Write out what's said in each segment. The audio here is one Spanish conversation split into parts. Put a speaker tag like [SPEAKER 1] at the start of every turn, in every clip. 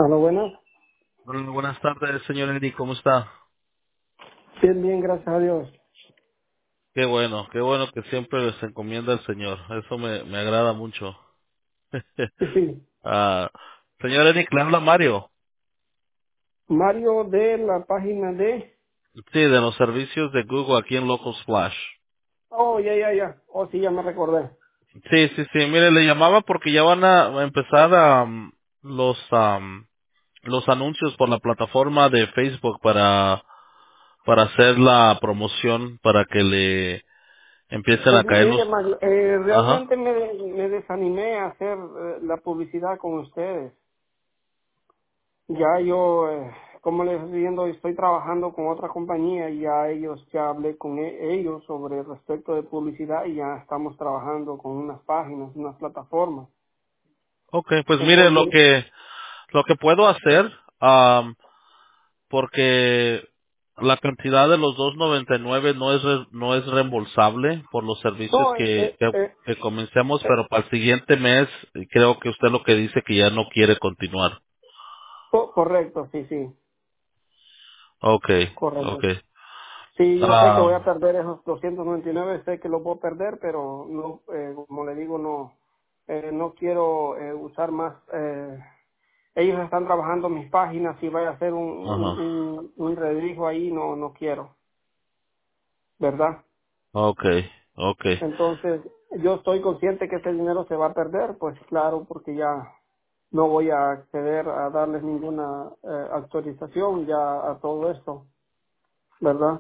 [SPEAKER 1] Hola, buenas.
[SPEAKER 2] Hola, buenas tardes, señor Eddie, ¿cómo está?
[SPEAKER 1] Bien, bien, gracias a Dios.
[SPEAKER 2] Qué bueno que siempre se encomienda al Señor. Eso me agrada mucho.
[SPEAKER 1] Sí, sí.
[SPEAKER 2] Ah, señor Eddie, le habla Mario.
[SPEAKER 1] Mario de la página de...
[SPEAKER 2] Sí, de los servicios de Google aquí en Local Splash.
[SPEAKER 1] Oh, ya, ya, ya. Oh, sí, ya me recordé.
[SPEAKER 2] Sí, mire, le llamaba porque ya van a empezar los anuncios por la plataforma de Facebook para hacer la promoción para que le empiecen a
[SPEAKER 1] Pues
[SPEAKER 2] caer
[SPEAKER 1] mire,
[SPEAKER 2] los...
[SPEAKER 1] Mario,
[SPEAKER 2] Ajá.
[SPEAKER 1] realmente me desanimé a hacer la publicidad con ustedes. Ya yo, como les estoy diciendo, estoy trabajando con otra compañía y ya ya hablé con ellos sobre respecto de publicidad y ya estamos trabajando con unas páginas, unas plataformas.
[SPEAKER 2] Ok, pues mire,
[SPEAKER 1] Entonces,
[SPEAKER 2] lo que puedo hacer, porque la cantidad de los 2.99 no es reembolsable por los servicios
[SPEAKER 1] no,
[SPEAKER 2] que comencemos, pero para el siguiente mes creo que usted lo que dice que ya no quiere continuar.
[SPEAKER 1] correcto, sí, sí,
[SPEAKER 2] Okay,
[SPEAKER 1] correcto.
[SPEAKER 2] okay.
[SPEAKER 1] Sí, yo sé que voy a
[SPEAKER 2] Um,
[SPEAKER 1] perder esos 299, sé que los voy a perder, pero no, como le digo, no quiero usar más. Ellos están trabajando mis páginas y vaya a hacer
[SPEAKER 2] ajá.
[SPEAKER 1] un redirijo ahí, no quiero, ¿verdad?
[SPEAKER 2] Okay.
[SPEAKER 1] Entonces, yo estoy consciente que ese dinero se va a perder, pues claro, porque ya no voy a acceder a darles ninguna actualización ya a todo esto, ¿verdad?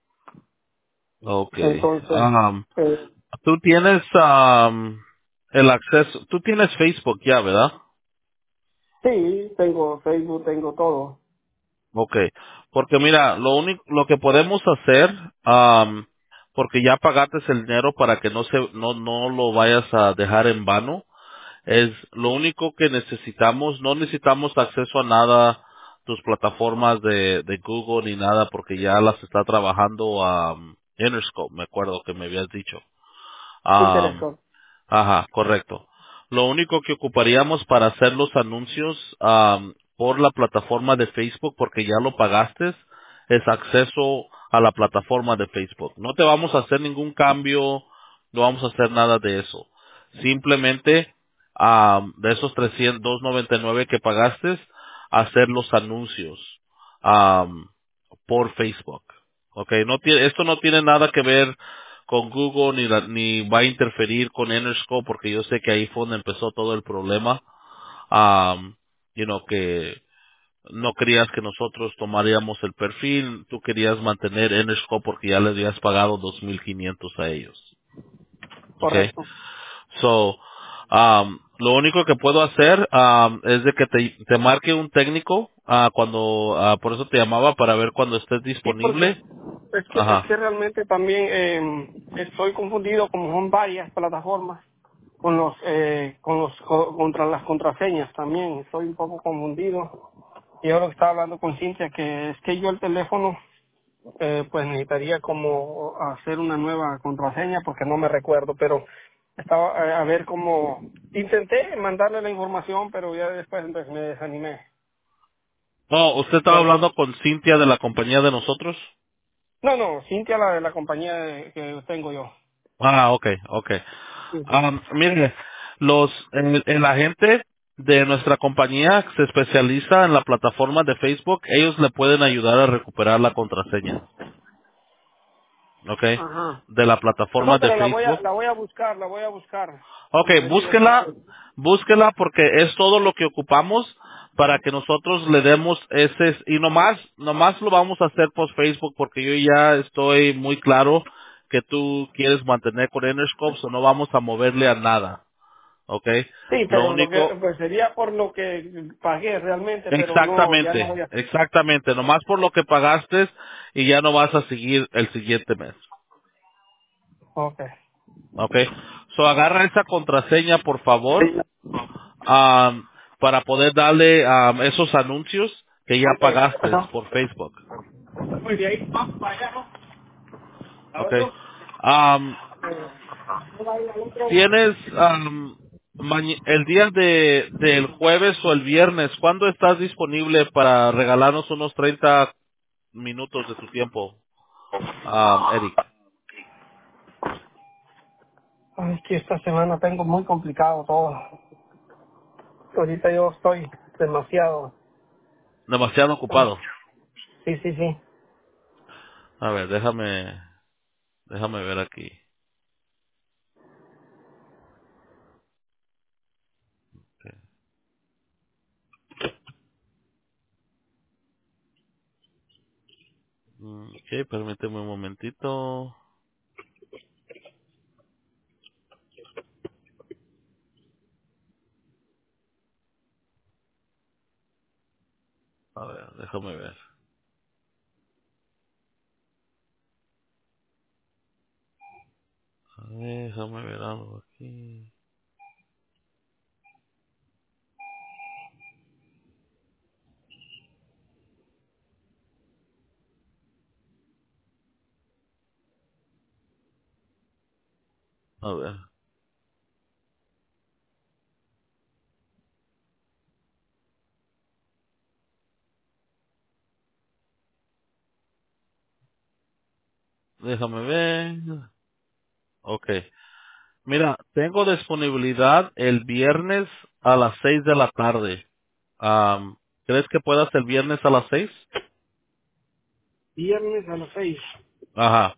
[SPEAKER 2] Okay.
[SPEAKER 1] Entonces, eh,
[SPEAKER 2] Tú tienes el acceso, tú tienes Facebook ya, ¿verdad?
[SPEAKER 1] sí, tengo Facebook, tengo todo.
[SPEAKER 2] Okay, porque mira, lo que podemos hacer, porque ya pagaste el dinero para que no lo vayas a dejar en vano, es lo único que necesitamos, no necesitamos acceso a nada, tus plataformas de Google ni nada, porque ya las está trabajando Interscope, me acuerdo que me habías dicho.
[SPEAKER 1] Interesó.
[SPEAKER 2] Ajá, correcto. Lo único que ocuparíamos para hacer los anuncios por la plataforma de Facebook, porque ya lo pagaste, es acceso a la plataforma de Facebook. No te vamos a hacer ningún cambio, no vamos a hacer nada de eso. Simplemente de esos 399 que pagaste, hacer los anuncios por Facebook. Okay, esto no tiene nada que ver con Google ni va a interferir con Interscope porque yo sé que ahí fue donde empezó todo el problema. Um, que no querías que nosotros tomaríamos el perfil, tú querías mantener Interscope porque ya le habías pagado 2.500 a ellos. Okay.
[SPEAKER 1] Correcto.
[SPEAKER 2] So, lo único que puedo hacer es de que te marque un técnico por eso te llamaba para ver cuando estés
[SPEAKER 1] Sí, porque
[SPEAKER 2] disponible.
[SPEAKER 1] es
[SPEAKER 2] Ajá.
[SPEAKER 1] que realmente también estoy confundido como son varias plataformas contra las contraseñas también. Estoy un poco confundido. Y ahora que estaba hablando con Cintia, que es que yo el teléfono pues necesitaría como hacer una nueva contraseña porque no me recuerdo, pero estaba a ver cómo intenté mandarle la información, pero ya después pues, me desanimé,
[SPEAKER 2] No, usted estaba
[SPEAKER 1] ¿verdad?
[SPEAKER 2] hablando con Cintia de la compañía de nosotros.
[SPEAKER 1] No, Cintia, la de la compañía que tengo yo.
[SPEAKER 2] Okay.
[SPEAKER 1] Sí, sí.
[SPEAKER 2] Mire, el agente de nuestra compañía se especializa en la plataforma de Facebook. Ellos le pueden ayudar a recuperar la contraseña, okay,
[SPEAKER 1] Ajá.
[SPEAKER 2] de la plataforma
[SPEAKER 1] No,
[SPEAKER 2] de
[SPEAKER 1] pero
[SPEAKER 2] Facebook.
[SPEAKER 1] la voy a buscar, la voy a buscar.
[SPEAKER 2] Okay,
[SPEAKER 1] Como le digo, sí.
[SPEAKER 2] búsquela porque es todo lo que ocupamos para que nosotros le demos y nomás lo vamos a hacer por Facebook porque yo ya estoy muy claro que tú quieres mantener con Interscope, o no vamos a moverle a nada, okay.
[SPEAKER 1] Sí,
[SPEAKER 2] Lo
[SPEAKER 1] pero lo que
[SPEAKER 2] único,
[SPEAKER 1] pues sería por lo que pagué realmente, pero no, ya no voy a.
[SPEAKER 2] exactamente, nomás por lo que pagaste y ya no vas a seguir el siguiente mes,
[SPEAKER 1] Okay.
[SPEAKER 2] okay. So agarra esa contraseña por favor
[SPEAKER 1] Sí.
[SPEAKER 2] para poder darle esos anuncios que ya
[SPEAKER 1] Okay.
[SPEAKER 2] pagaste
[SPEAKER 1] Ajá.
[SPEAKER 2] por Facebook.
[SPEAKER 1] Muy bien, vamos para allá, ¿no? ¿A
[SPEAKER 2] Okay.
[SPEAKER 1] otro?
[SPEAKER 2] Am,
[SPEAKER 1] No va a ir al otro.
[SPEAKER 2] ¿Tienes El día del jueves o el viernes, ¿cuándo estás disponible para regalarnos unos 30 minutos de tu tiempo, Eric?
[SPEAKER 1] Ay, es que esta semana tengo muy complicado todo. Ahorita yo estoy demasiado.
[SPEAKER 2] Demasiado ocupado.
[SPEAKER 1] Sí, sí, sí.
[SPEAKER 2] A ver, déjame ver aquí. Ok, permíteme un momentito. A ver, déjame ver. A ver, déjame ver algo aquí. A ver, déjame ver. Ok. Mira, tengo disponibilidad el viernes a las 6 de la tarde. ¿Crees que puedas el viernes a las 6?
[SPEAKER 1] Viernes a las 6.
[SPEAKER 2] Ajá.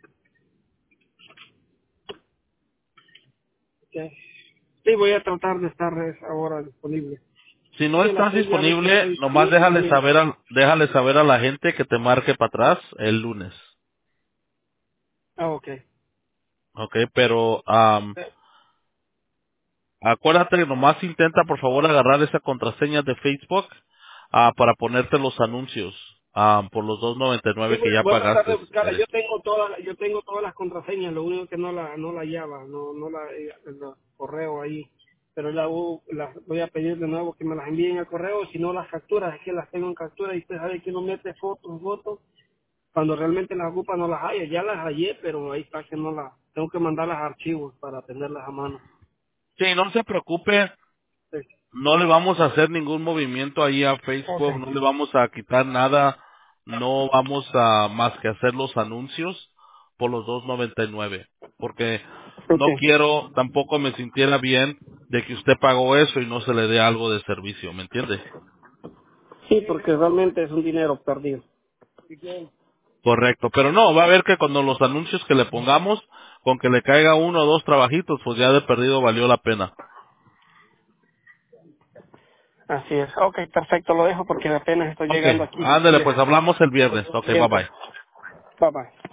[SPEAKER 1] Ok. Sí, voy a tratar de estar a esa hora disponible.
[SPEAKER 2] Si no
[SPEAKER 1] Sí, a las
[SPEAKER 2] estás
[SPEAKER 1] 6 ya me quedo
[SPEAKER 2] disponible, nomás
[SPEAKER 1] disponible también.
[SPEAKER 2] déjale saber a la gente que te marque para atrás el lunes.
[SPEAKER 1] Ah, ok.
[SPEAKER 2] Ok, pero acuérdate que nomás intenta por favor agarrar esa contraseña de Facebook para ponerte los anuncios por los
[SPEAKER 1] Sí,
[SPEAKER 2] 2.99 que ya
[SPEAKER 1] voy a tratar de
[SPEAKER 2] pagaste,
[SPEAKER 1] buscarla.
[SPEAKER 2] Eric.
[SPEAKER 1] Yo tengo todas las contraseñas, lo único que no la llava, no la el correo ahí. Pero voy a pedir de nuevo que me las envíen al correo, si no las capturas, es que las tengo en captura y usted sabe que uno mete fotos, cuando realmente las ocupa no las haya, ya las hallé, pero ahí está que no las, tengo que mandarlas a archivos para tenerlas a mano.
[SPEAKER 2] Sí, no se preocupe,
[SPEAKER 1] Sí.
[SPEAKER 2] no le vamos a hacer ningún movimiento ahí a
[SPEAKER 1] Ok,
[SPEAKER 2] Facebook, no le vamos a quitar nada, no vamos a más que hacer los anuncios por los 2.99, porque
[SPEAKER 1] ok.
[SPEAKER 2] no quiero, tampoco me sintiera bien de que usted pagó eso y no se le dé algo de servicio, ¿me entiende?
[SPEAKER 1] Sí, porque realmente es un dinero perdido.
[SPEAKER 2] Correcto, pero no, va a ver que cuando los anuncios que le pongamos, con que le caiga uno o dos trabajitos, pues ya de perdido valió la pena.
[SPEAKER 1] Así es. Ok, perfecto, lo dejo porque apenas estoy
[SPEAKER 2] Ok,
[SPEAKER 1] llegando aquí.
[SPEAKER 2] ándale, pues hablamos el viernes. Ok, bye
[SPEAKER 1] Bien, pues.
[SPEAKER 2] bye.
[SPEAKER 1] Bye bye.